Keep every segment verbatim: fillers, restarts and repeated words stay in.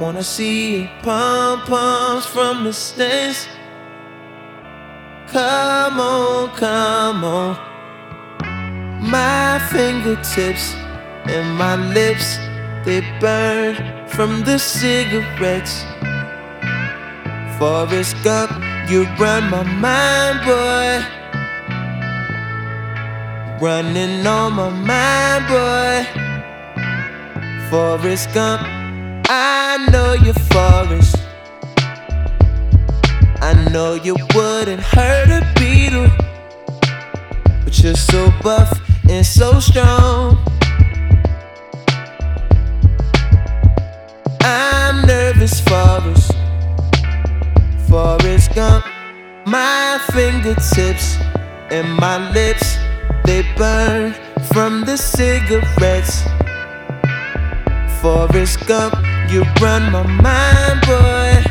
Wanna see pom-poms from the stands. Come on, come on. My fingertips and my lips, they burn from the cigarettes. Forrest Gump, you run my mind, boy. Running on my mind, boy. Forrest Gump, I know you're Forrest. I know you wouldn't hurt a beetle, but you're so buff and so strong. I'm nervous, Forrest. Forrest Gump, my fingertips and my lips, they burn from the cigarettes. Forrest Gump, you run my mind, boy.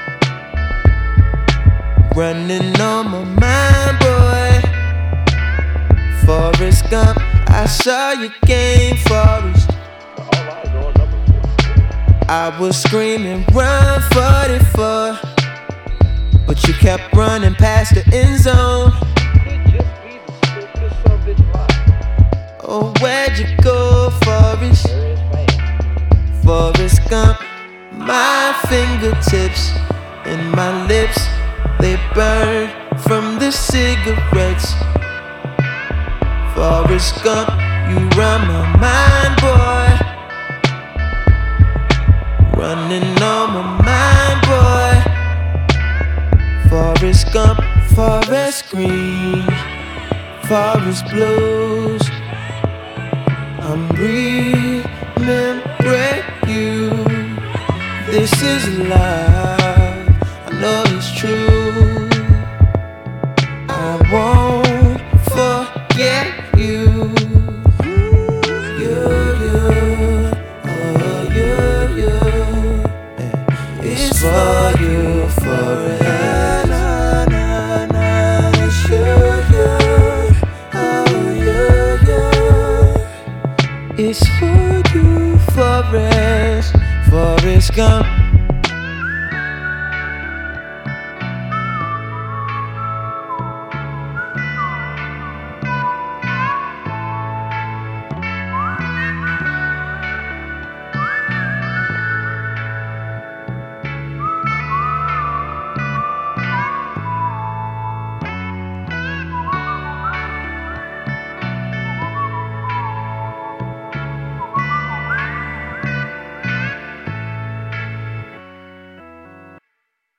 Running on my mind, boy. Forrest Gump, I saw your game, Forrest. I was screaming, run forty-four, but you kept running past the end zone. Oh, where'd you go, Forrest? Forrest Gump, my fingertips and my lips, they burn from the cigarettes. Forrest Gump, you run my mind, boy. Running on my mind, boy. Forrest Gump, forest green, forest blues. I'm remembering you. This is life.